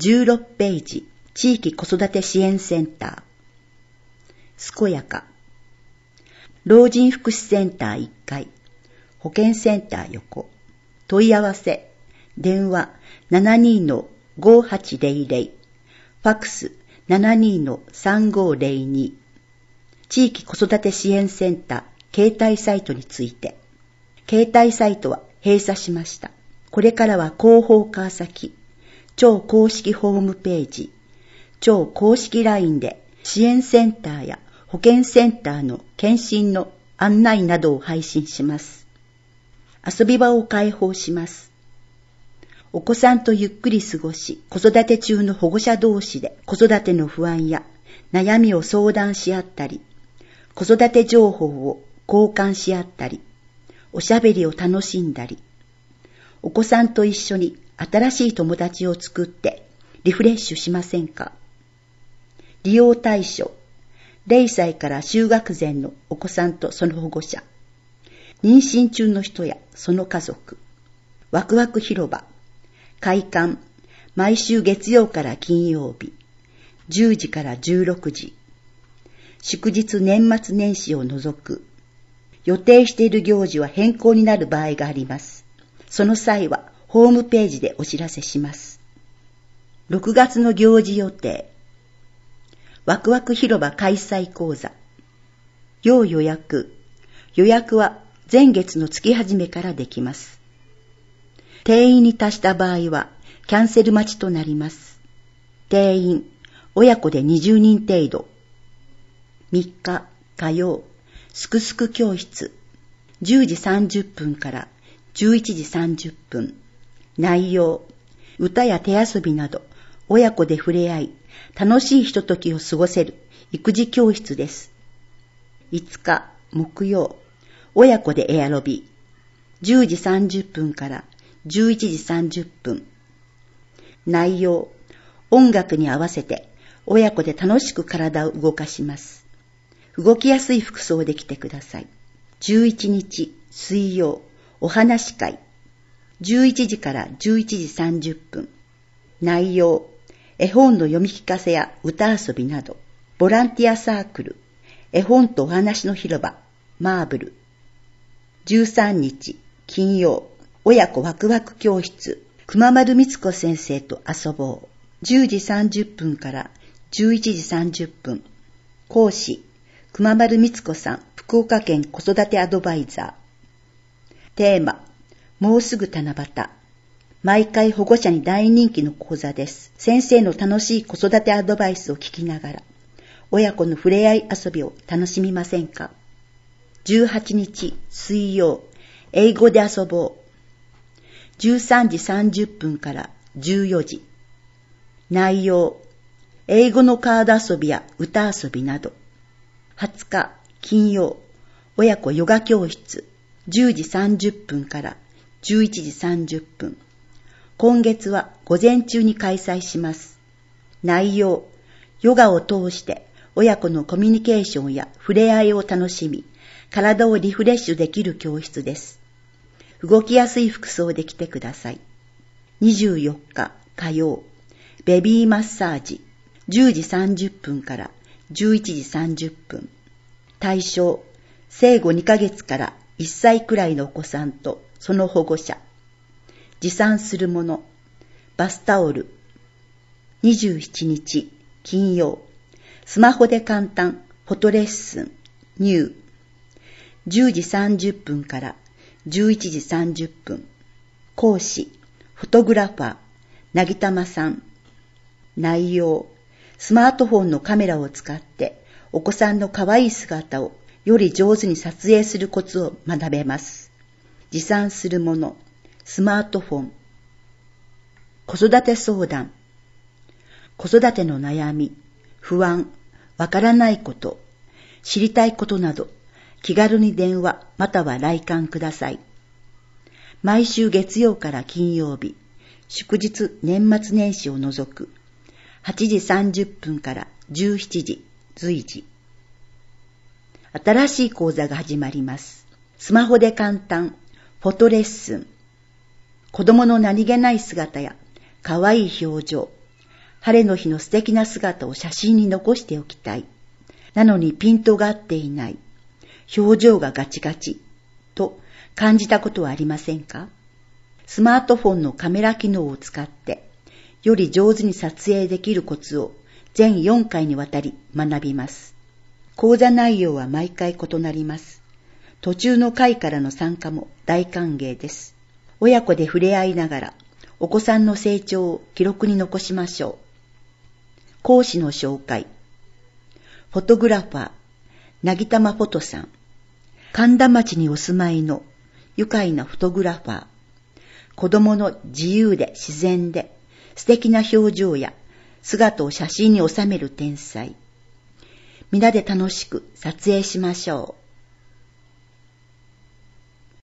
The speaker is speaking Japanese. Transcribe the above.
16ページ、地域子育て支援センター。健やか。老人福祉センター1階。保健センター横。問い合わせ。電話 72-5800。ファックス 72-3502。地域子育て支援センター携帯サイトについて。携帯サイトは閉鎖しました。これからは広報川崎、超公式ホームページ、超公式 LINE で支援センターや保健センターの検診の案内などを配信します。遊び場を開放します。お子さんとゆっくり過ごし、子育て中の保護者同士で子育ての不安や悩みを相談し合ったり、子育て情報を交換し合ったり、おしゃべりを楽しんだり、お子さんと一緒に新しい友達を作ってリフレッシュしませんか？利用対象、0歳から就学前のお子さんとその保護者、妊娠中の人やその家族、ワクワク広場、開館、毎週月曜から金曜日、10時から16時、祝日年末年始を除く、予定している行事は変更になる場合があります。その際はホームページでお知らせします。6月の行事予定。ワクワク広場開催講座。要予約。予約は前月の月始めからできます。定員に達した場合はキャンセル待ちとなります。定員、親子で20人程度。3日火曜、すくすく教室。10時30分から11時30分。内容、歌や手遊びなど、親子で触れ合い、楽しいひとときを過ごせる育児教室です。5日、木曜、親子でエアロビ。10時30分から11時30分。内容、音楽に合わせて、親子で楽しく体を動かします。動きやすい服装で来てください。11日、水曜、お話会。11時から11時30分。内容、絵本の読み聞かせや歌遊びなど、ボランティアサークル、絵本とお話の広場、マーブル。13日、金曜、親子ワクワク教室、熊丸光子先生と遊ぼう。10時30分から11時30分。講師、熊丸光子さん、福岡県子育てアドバイザー。テーマ、もうすぐ七夕。毎回保護者に大人気の講座です。先生の楽しい子育てアドバイスを聞きながら、親子の触れ合い遊びを楽しみませんか？ 18 日水曜、英語で遊ぼう。13時30分から14時。内容、英語のカード遊びや歌遊びなど。20日金曜、親子ヨガ教室。10時30分から11時30分。今月は午前中に開催します。内容、ヨガを通して親子のコミュニケーションや触れ合いを楽しみ、体をリフレッシュできる教室です。動きやすい服装で来てください。24日火曜、ベビーマッサージ。10時30分から11時30分。対象、生後2ヶ月から1歳くらいのお子さんとその保護者。持参するもの、バスタオル。27日金曜、スマホで簡単フォトレッスン、ニュー。10時30分から11時30分。講師、フォトグラファー、なぎたまさん。内容、スマートフォンのカメラを使ってお子さんの可愛い姿をより上手に撮影するコツを学べます。持参するもの、スマートフォン。子育て相談。子育ての悩み、不安、わからないこと、知りたいことなど、気軽に電話または来館ください。毎週月曜から金曜日、祝日年末年始を除く、8時30分から17時、随時。新しい講座が始まります。スマホで簡単、フォトレッスン。子供の何気ない姿や可愛い表情、 晴れの日の素敵な姿を写真に残しておきたい。なのにピントが合っていない。表情がガチガチ。と感じたことはありませんか？スマートフォンのカメラ機能を使って、より上手に撮影できるコツを全4回にわたり学びます。講座内容は毎回異なります。途中の回からの参加も大歓迎です。親子で触れ合いながら、お子さんの成長を記録に残しましょう。講師の紹介。フォトグラファー、なぎたまフォトさん。神田町にお住まいの愉快なフォトグラファー。子供の自由で自然で素敵な表情や姿を写真に収める天才。皆で楽しく撮影しましょう。